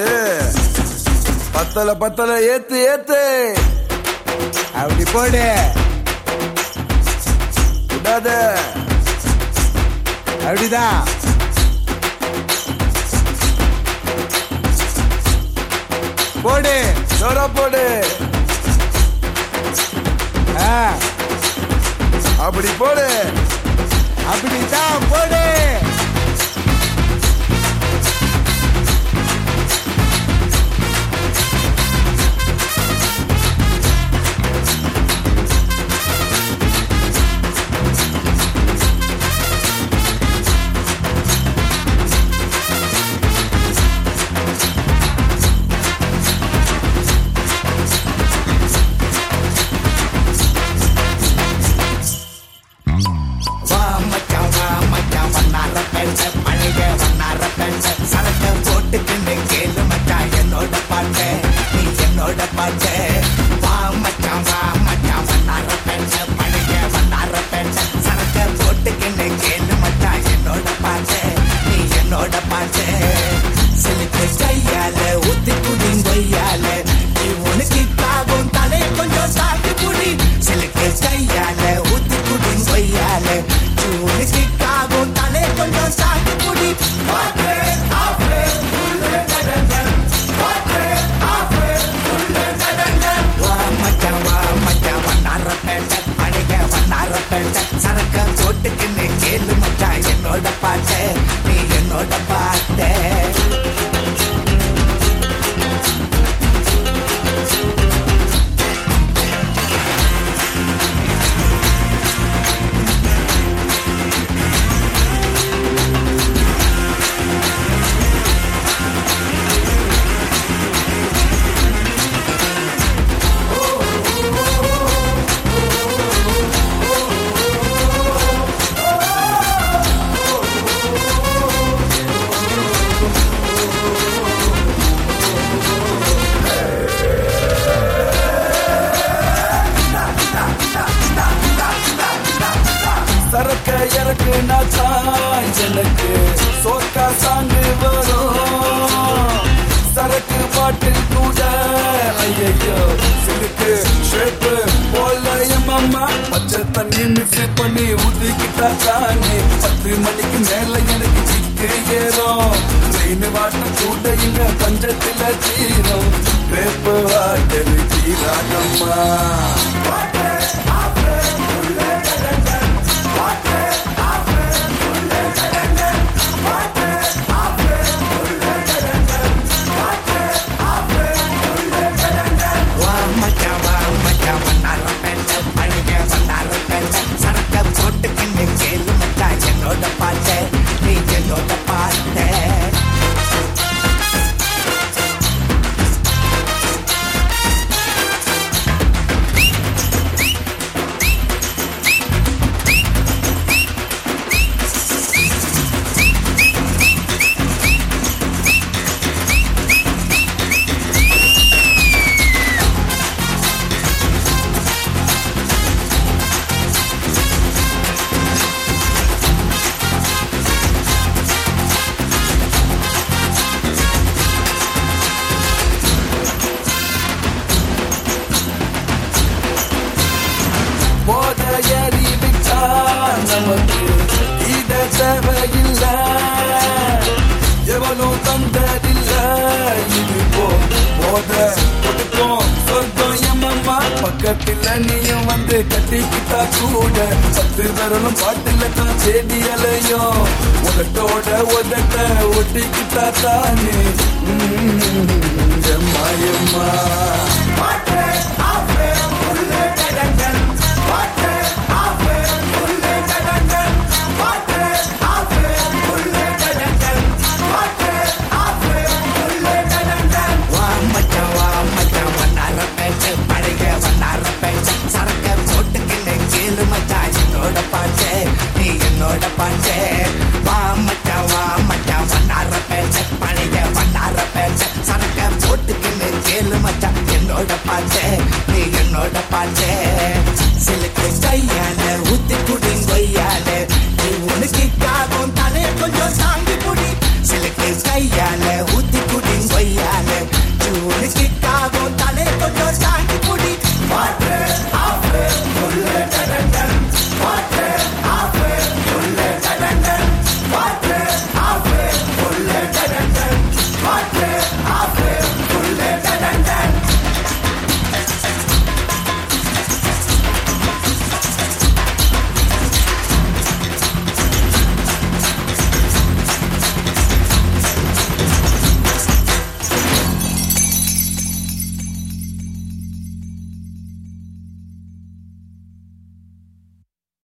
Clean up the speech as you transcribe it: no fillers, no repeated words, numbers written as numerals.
பத்தல பத்தல ஏத்து ஏத்து அப்படி போடு. விடாத. அப்படிதான். போடு. ஜோரா போடு. அப்படி போடு. அப்படிதான் போடு. சரக்க போட்டுக்கின்னு கேளு மச்சான் என்னோட பாட்டு, நீ என்னோட பாட்டு. வா மச்சான் வா மச்சான் வண்ணார பேட்ட பழைய வண்ணார பேட்ட. சரக்க போட்டுக்கின்னு கேளு மச்சான் என்னோட பாட்டு, நீ என்னோட பாட்டு. சிலுக்கு கையால ஊத்தி குடி கொய்யால, நீ உனக்கு தாகும் தலை கொஞ்சம் தாக்கு குடி. சிலுக்கு கையால ஊத்தி குடி கொய்யால, நீ உனக்கு தாகும் தலை கொஞ்சம் தாக்கு குடி. சரக்க போட்டுக்கின்னு கேளு மச்சான் என்னோட பாட்டு, நீ என்னோட பாட்டு. சரக்க இறக்கு நாச்சான் எனக்கு சோக்கா சாங்கு வரும். சரக்கு பாட்டு கூட ஐயோ சிலுக்கு ஷேப்பு போல எம்மம்மா. பச்சை தண்ணி மிக்ஸ் பண்ணி ஊத்திக்கிட்டா தானே 10 மணிக்கு மேல எனக்கு சிக்கு ஏறும். ட்ரெயின் வாட்ட கூட இங்க பஞ்சத்துல தீரும். வேப்பு வாட்டல் தீராகம்மா. சரக்க போட்டுக்கின்னு கேளு மச்சான் என்னோட பாட்டு, நீ என்னோட பாட்டு. போத ஏறி விட்டா நமக்கு இட தேவையில்லை. எவனும் தந்ததில்ல. இது போத கொடுக்கும் சொர்க்கம் எம்மம்மா. பக்கத்துல நீயும் வந்து கட்டிக்கிட்டா கூட 10 விரலும் பாட்டுல தான் தேடி அலையும். உதட்டோட உதட்ட ஒட்டிக்கிட்டா தானே எம்மா எம்மா. சரக்க போட்டுக்கின்னு கேளு மச்சான் என்னோட பாட்டு, நீ என்னோட பாட்டு. வா மச்சான் வண்ணார பேட்ட பழைய வண்ணார பேட்ட. சரக்க போட்டுக்கின்னு கேளு மச்சான் என்னோட பாட்டு, நீ என்னோட பாட்டு. சிலுக்கு கையால ஊத்தி குடி கொய்யால, நீ உனக்கு தாகும் தலை கொஞ்சம் தாங்கி குடி. சிலுக்கு கையால ஊத்தி